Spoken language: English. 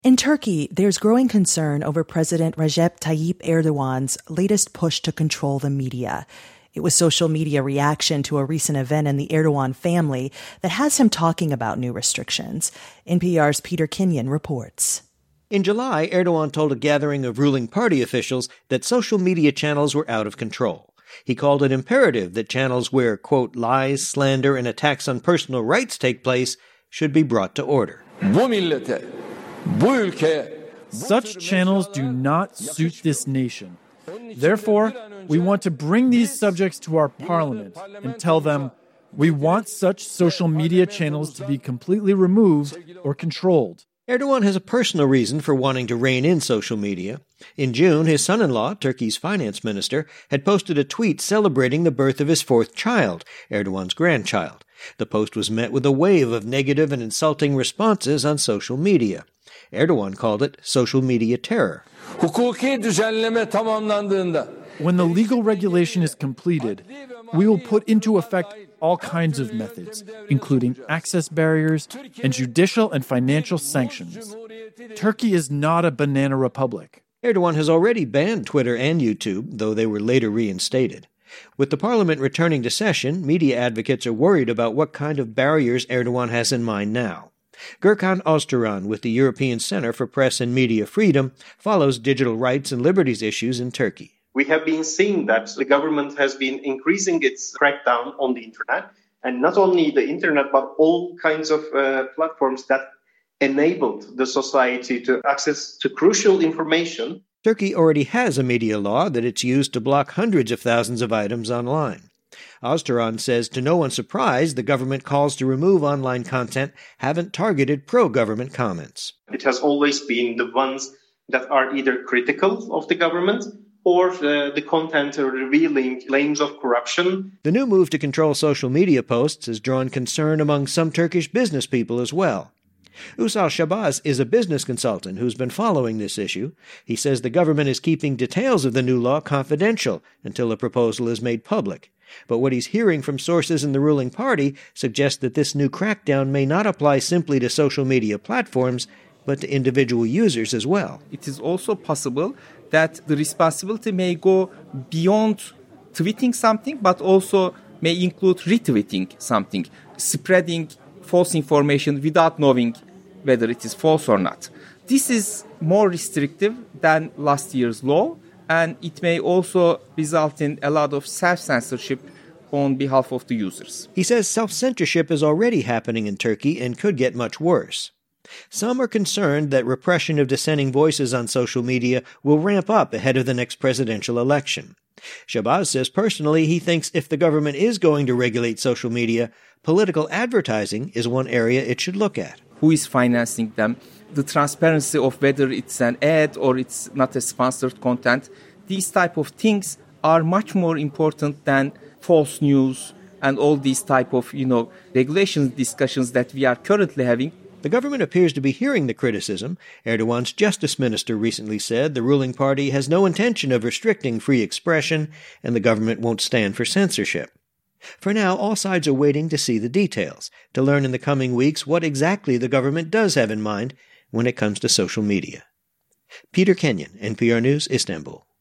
In Turkey, there's growing concern over President Recep Tayyip Erdogan's latest push to control the media. It was social media reaction to a recent event in the Erdogan family that has him talking about new restrictions. NPR's Peter Kenyon reports. In July, Erdogan told a gathering of ruling party officials that social media channels were out of control. He called it imperative that channels where, quote, lies, slander, and attacks on personal rights take place should be brought to order. Such channels do not suit this nation. Therefore, we want to bring these subjects to our parliament and tell them we want such social media channels to be completely removed or controlled. Erdogan has a personal reason for wanting to rein in social media. In June, his son-in-law, Turkey's finance minister, had posted a tweet celebrating the birth of his fourth child, Erdogan's grandchild. The post was met with a wave of negative and insulting responses on social media. Erdogan called it social media terror. When the legal regulation is completed, we will put into effect all kinds of methods, including access barriers and judicial and financial sanctions. Turkey is not a banana republic. Erdogan has already banned Twitter and YouTube, though they were later reinstated. With the parliament returning to session, media advocates are worried about what kind of barriers Erdogan has in mind now. Gürkan Özturan with the European Center for Press and Media Freedom follows digital rights and liberties issues in Turkey. We have been seeing that the government has been increasing its crackdown on the internet, and not only the internet, but all kinds of platforms that enabled the society to access to crucial information. Turkey already has a media law that it's used to block hundreds of thousands of items online. Özturan says to no one's surprise, the government calls to remove online content haven't targeted pro-government comments. It has always been the ones that are either critical of the government or the content revealing claims of corruption. The new move to control social media posts has drawn concern among some Turkish business people as well. Usal Shabazz is a business consultant who's been following this issue. He says the government is keeping details of the new law confidential until a proposal is made public. But what he's hearing from sources in the ruling party suggests that this new crackdown may not apply simply to social media platforms, but to individual users as well. It is also possible that the responsibility may go beyond tweeting something, but also may include retweeting something, spreading false information without knowing whether it is false or not. This is more restrictive than last year's law, and it may also result in a lot of self-censorship on behalf of the users. He says self-censorship is already happening in Turkey and could get much worse. Some are concerned that repression of dissenting voices on social media will ramp up ahead of the next presidential election. Shabazz says personally he thinks if the government is going to regulate social media, political advertising is one area it should look at. Who is financing them? The transparency of whether it's an ad or it's not a sponsored content. These type of things are much more important than false news and all these type of, regulations discussions that we are currently having. The government appears to be hearing the criticism. Erdogan's justice minister recently said the ruling party has no intention of restricting free expression and the government won't stand for censorship. For now, all sides are waiting to see the details, to learn in the coming weeks what exactly the government does have in mind when it comes to social media. Peter Kenyon, NPR News, Istanbul.